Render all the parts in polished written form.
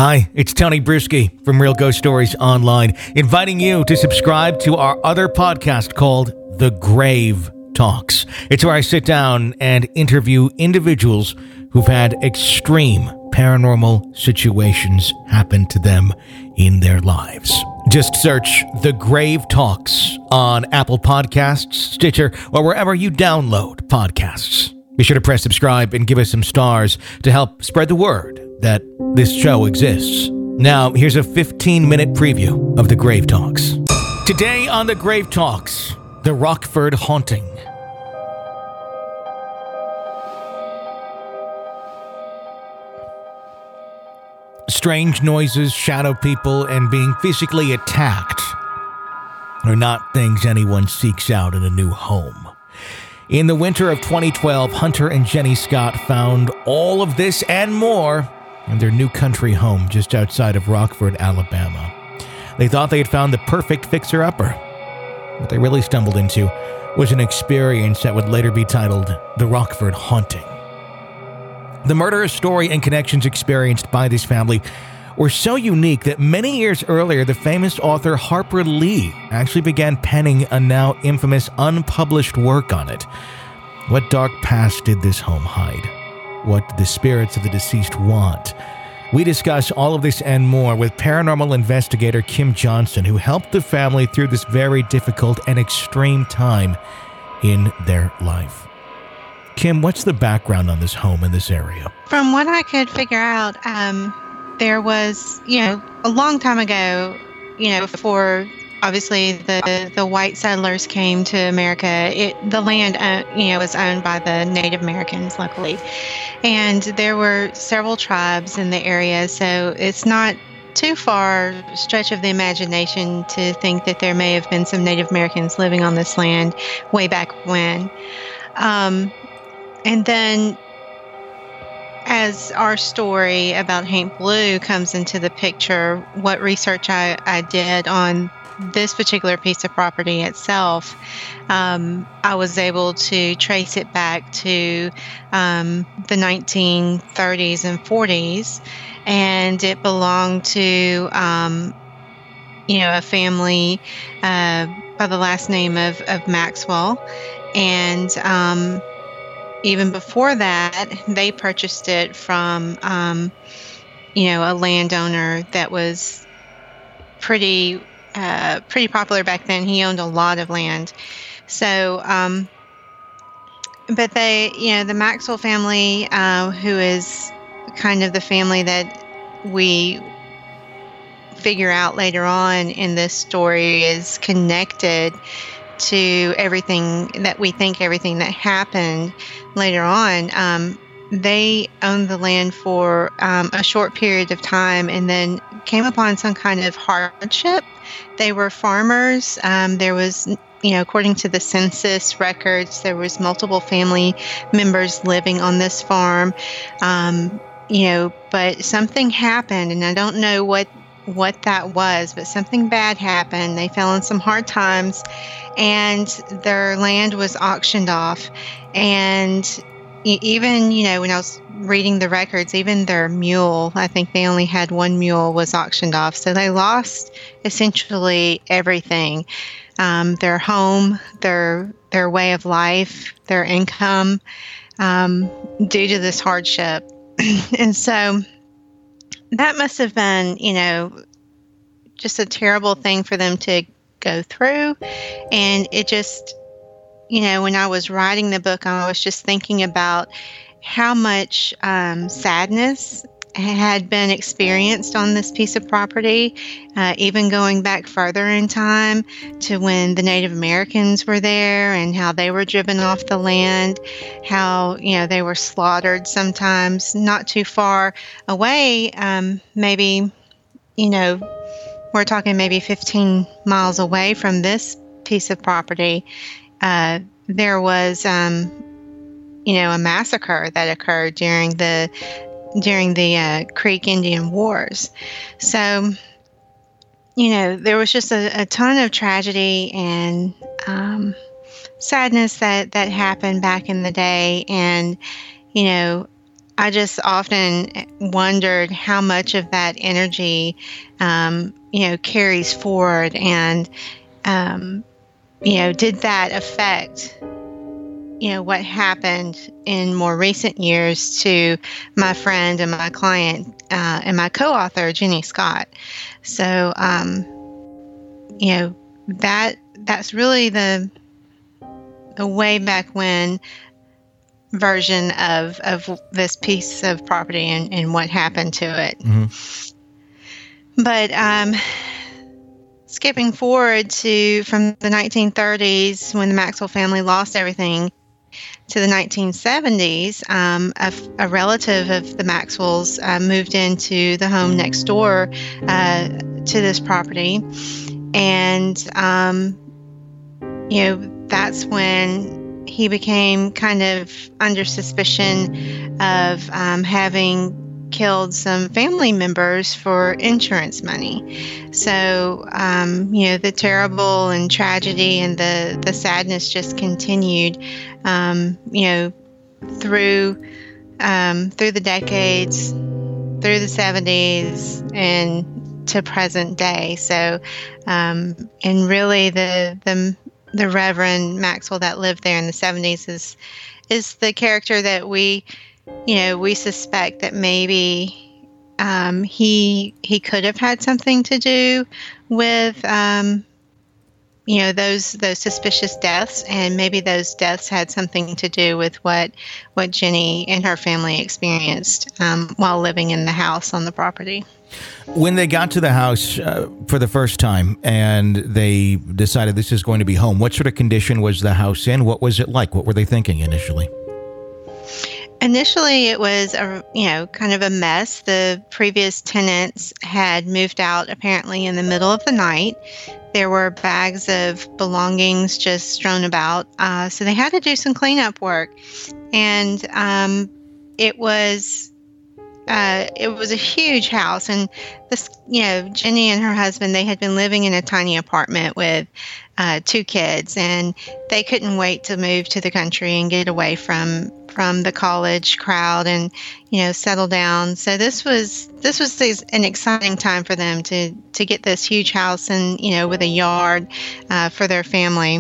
Hi, it's Tony Bruschi from Real Ghost Stories Online, inviting you to subscribe to our other podcast called The Grave Talks. It's where I sit down and interview individuals who've had extreme paranormal situations happen to them in their lives. Just search The Grave Talks on Apple Podcasts, Stitcher, or wherever you download podcasts. Be sure to press subscribe and give us some stars to help spread the word that this show exists. Now, here's a 15-minute preview of The Grave Talks. Today on The Grave Talks, the Rockford haunting. Strange noises, shadow people, and being physically attacked are not things anyone seeks out in a new home. In the winter of 2012, Hunter and Jenny Scott found all of this and more in their new country home just outside of Rockford, Alabama. They thought they had found the perfect fixer-upper. What they really stumbled into was an experience that would later be titled The Rockford Haunting. The murderous story and connections experienced by this family were so unique that many years earlier, the famous author Harper Lee actually began penning a now infamous unpublished work on it. What dark past did this home hide? What did the spirits of the deceased want? We discuss all of this and more with paranormal investigator Kim Johnson, who helped the family through this very difficult and extreme time in their life. Kim, what's the background on this home in this area? From what I could figure out, there was, a long time ago, before obviously the white settlers came to America, the land, was owned by the Native Americans, luckily. And there were several tribes in the area, so it's not too far stretch of the imagination to think that there may have been some Native Americans living on this land way back when. And then as our story about Haint Blue comes into the picture, what research I did on this particular piece of property itself, I was able to trace it back to the 1930s and 40s, and it belonged to a family by the last name of Maxwell, and even before that, they purchased it from, a landowner that was pretty popular back then. He owned a lot of land. So, but the Maxwell family, who is kind of the family that we figure out later on in this story is connected to everything that happened later on. They owned the land for a short period of time and then came upon some kind of hardship. They were farmers. There was, according to the census records, there was multiple family members living on this farm. But something happened, and I don't know what that was, but something bad happened. They fell in some hard times, and their land was auctioned off. And even, when I was reading the records, even their mule, I think they only had one mule, was auctioned off. So they lost essentially everything. Their home, their way of life, their income, due to this hardship. And so that must have been, just a terrible thing for them to go through. And it just, when I was writing the book, I was just thinking about how much sadness had been experienced on this piece of property, even going back further in time to when the Native Americans were there and how they were driven off the land, how, they were slaughtered sometimes not too far away, maybe, we're talking maybe 15 miles away from this piece of property. There was, a massacre that occurred during the Creek Indian Wars. So, there was just a ton of tragedy and sadness that happened back in the day. And, I just often wondered how much of that energy, carries forward, and did that affect what happened in more recent years to my friend and my client and my co-author, Jenny Scott. So, that's really the way back when version of this piece of property and what happened to it. Mm-hmm. But skipping forward from the 1930s, when the Maxwell family lost everything, to the 1970s, a relative of the Maxwells moved into the home next door to this property. And, that's when he became kind of under suspicion of having killed some family members for insurance money. So, the terrible and tragedy and the sadness just continued, through the decades, through the 70s, and to present day. So, and really the Reverend Maxwell that lived there in the 70s is the character that we suspect that maybe he could have had something to do with those suspicious deaths, and maybe those deaths had something to do with what Jenny and her family experienced while living in the house on the property. When they got to the house for the first time and they decided this is going to be home, what sort of condition was the house in? What was it like? What were they thinking initially? Initially, it was kind of a mess. The previous tenants had moved out apparently in the middle of the night. There were bags of belongings just strewn about, so they had to do some cleanup work. And it was a huge house, and this, Jenny and her husband, they had been living in a tiny apartment with 2 kids, and they couldn't wait to move to the country and get away from the college crowd and settle down. So this was an exciting time for them to get this huge house and with a yard for their family.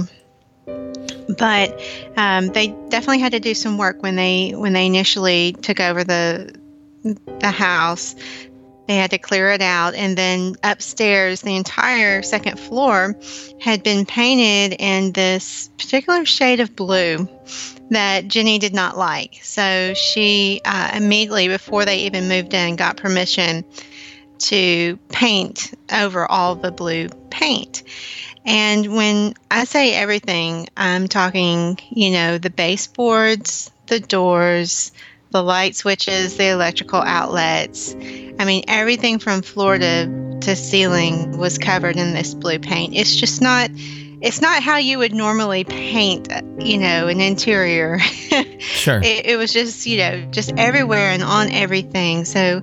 But they definitely had to do some work when they initially took over the house. They had to clear it out, and then upstairs, the entire second floor had been painted in this particular shade of blue that Jenny did not like. So she immediately, before they even moved in, got permission to paint over all the blue paint. And when I say everything, I'm talking, the baseboards, the doors, the light switches, the electrical outlets. I mean, everything from floor to ceiling was covered in this blue paint. It's not how you would normally paint, an interior. Sure. It was just, just everywhere and on everything. So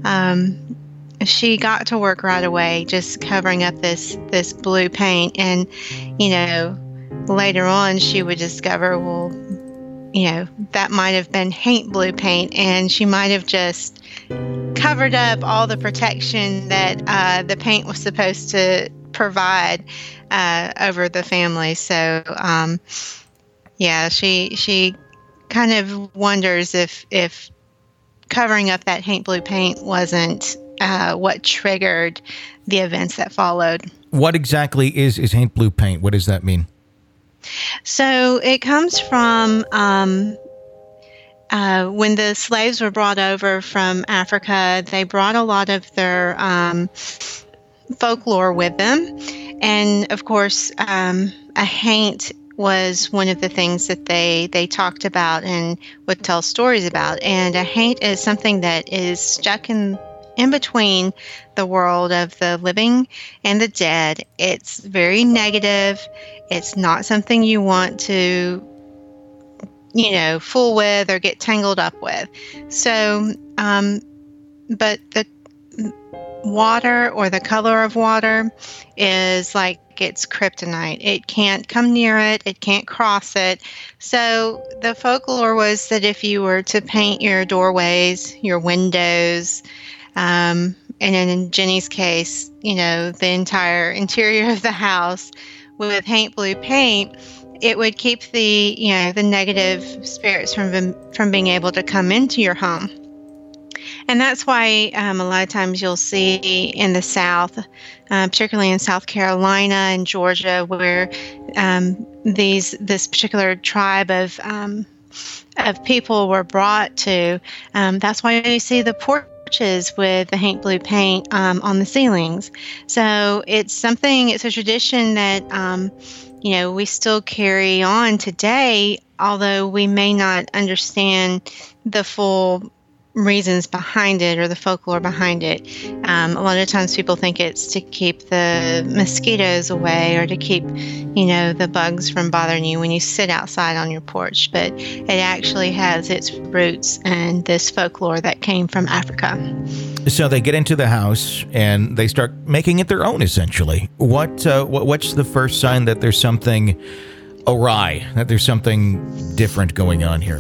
she got to work right away, just covering up this blue paint. And, later on she would discover, well, that might have been haint blue paint, and she might have just covered up all the protection that the paint was supposed to provide over the family. So, she kind of wonders if covering up that haint blue paint wasn't what triggered the events that followed. What exactly is haint blue paint? What does that mean? So it comes from when the slaves were brought over from Africa. They brought a lot of their folklore with them. And, of course, a haint was one of the things that they talked about and would tell stories about. And a haint is something that is stuck in between the world of the living and the dead. It's very negative. It's not something you want to, fool with or get tangled up with. So, but the water or the color of water is like like its kryptonite. It can't come near it. It can't cross it. So the folklore was that if you were to paint your doorways, your windows, and in Jenny's case, the entire interior of the house with haint blue paint, it would keep the negative spirits from being able to come into your home. And that's why a lot of times you'll see in the South, particularly in South Carolina and Georgia, where this particular tribe of people were brought to. That's why you see the porches with the haint blue paint on the ceilings. So it's a tradition that we still carry on today, although we may not understand the full reasons behind it or the folklore behind it. A lot of times people think it's to keep the mosquitoes away or to keep, the bugs from bothering you when you sit outside on your porch. But it actually has its roots in this folklore that came from Africa. So they get into the house and they start making it their own, essentially. What's the first sign that there's something awry, that there's something different going on here?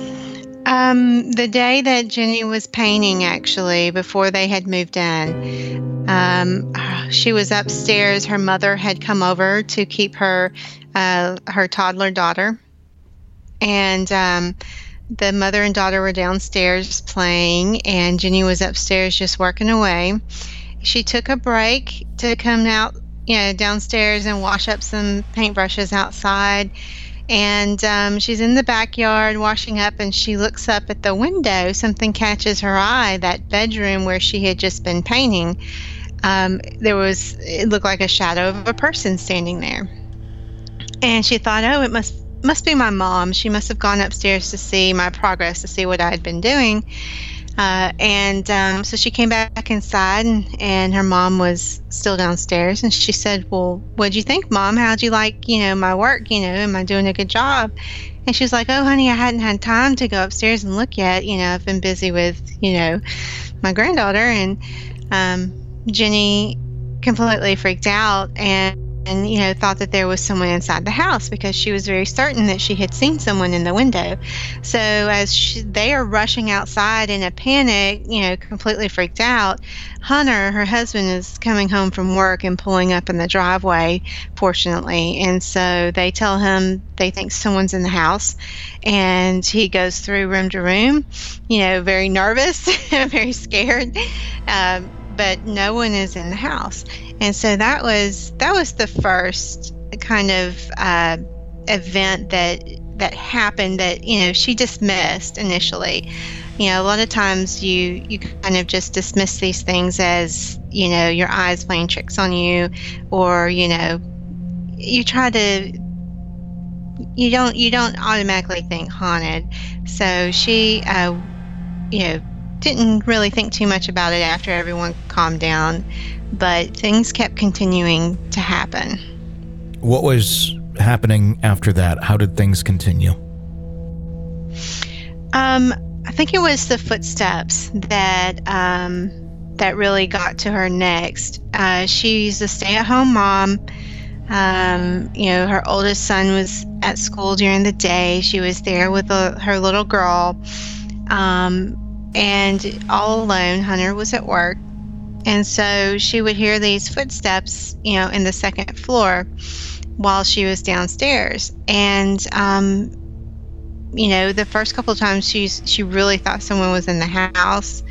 The day that Jenny was painting, actually, before they had moved in, she was upstairs. Her mother had come over to keep her toddler daughter. And the mother and daughter were downstairs playing, and Jenny was upstairs just working away. She took a break to come out, downstairs and wash up some paintbrushes outside. And she's in the backyard washing up, and she looks up at the window. Something catches her eye, that bedroom where she had just been painting. It looked like a shadow of a person standing there. And she thought, oh, it must be my mom. She must have gone upstairs to see my progress, to see what I had been doing. So she came back inside, and her mom was still downstairs. And she said, well, what'd you think, Mom? How'd you like, my work? Am I doing a good job? And she was like, oh, honey, I hadn't had time to go upstairs and look yet. I've been busy with, my granddaughter. And Jenny completely freaked out and thought that there was someone inside the house, because she was very certain that she had seen someone in the window. So as they are rushing outside in a panic, completely freaked out, Hunter, her husband, is coming home from work and pulling up in the driveway, fortunately. And so they tell him they think someone's in the house, and he goes through room to room, very nervous, very scared. But no one is in the house. And so that was the first kind of event that happened that, she dismissed initially. A lot of times you kind of just dismiss these things as, your eyes playing tricks on you, or, you try to, you don't automatically think haunted. So she, didn't really think too much about it after everyone calmed down, but things kept continuing to happen. What was happening after that? How did things continue? I think it was the footsteps that really got to her next. She's a stay-at-home mom. Her oldest son was at school during the day. She was there with her little girl. And all alone. Hunter was at work. And so she would hear these footsteps, in the second floor while she was downstairs. And, the first couple of times she really thought someone was in the house.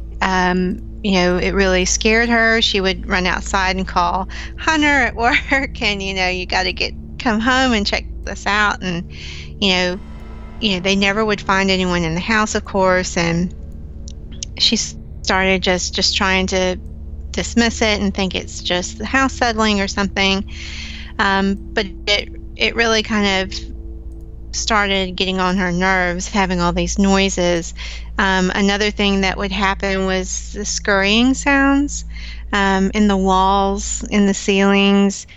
It really scared her. She would run outside and call Hunter at work, and, you got to come home and check this out. And, they never would find anyone in the house, of course. And she started just trying to dismiss it and think it's just the house settling or something. But it really kind of started getting on her nerves, having all these noises. Another thing that would happen was the scurrying sounds in the walls, in the ceilings.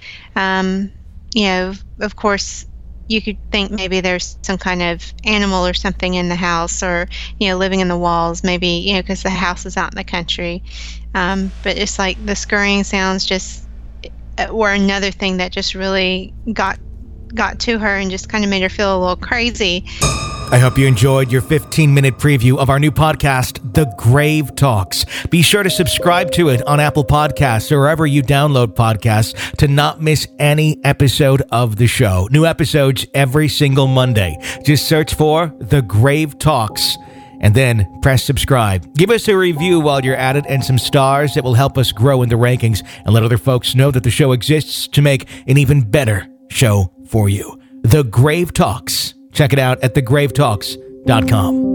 Of course, you could think maybe there's some kind of animal or something in the house, or, living in the walls, maybe, because the house is out in the country. But it's like the scurrying sounds just were another thing that just really got to her and just kind of made her feel a little crazy. I hope you enjoyed your 15-minute preview of our new podcast, The Grave Talks. Be sure to subscribe to it on Apple Podcasts or wherever you download podcasts to not miss any episode of the show. New episodes every single Monday. Just search for The Grave Talks and then press subscribe. Give us a review while you're at it and some stars that will help us grow in the rankings and let other folks know that the show exists to make an even better show for you. The Grave Talks. Check it out at thegravetalks.com.